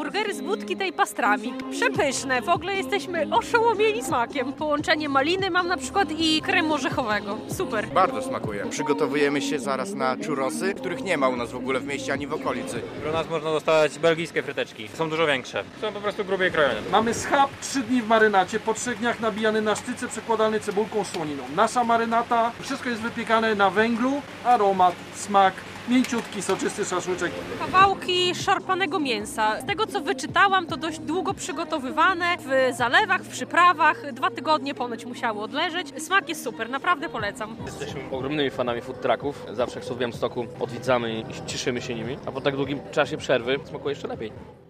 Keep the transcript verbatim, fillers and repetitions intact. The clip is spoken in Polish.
burgery z budki tej pastrami. Przepyszne, w ogóle jesteśmy oszołomieni smakiem. Połączenie maliny mam na przykład i kremu orzechowego. Super. Bardzo smakuje. Przygotowujemy się zaraz na churrosy, których nie ma u nas w ogóle w mieście ani w okolicy. U nas można dostać belgijskie fryteczki. Są dużo większe. Są po prostu grubiej krojone. Mamy schab trzy dni w marynacie, po trzech dniach nabijany na sztyce, przekładany cebulką słoniną. Nasza marynata, wszystko jest wypiekane na węglu, aromat, smak, mięciutki, soczysty szaszłyczek. Kawałki szarpanego mięsa. Z tego co wyczytałam, to dość długo przygotowywane w zalewach, w przyprawach. Dwa tygodnie ponoć musiało odleżeć. Smak jest super, naprawdę polecam. Jesteśmy ogromnymi fanami food trucków. Zawsze jak są w Białymstoku, odwiedzamy i cieszymy się nimi. A po tak długim czasie przerwy smakuje jeszcze lepiej.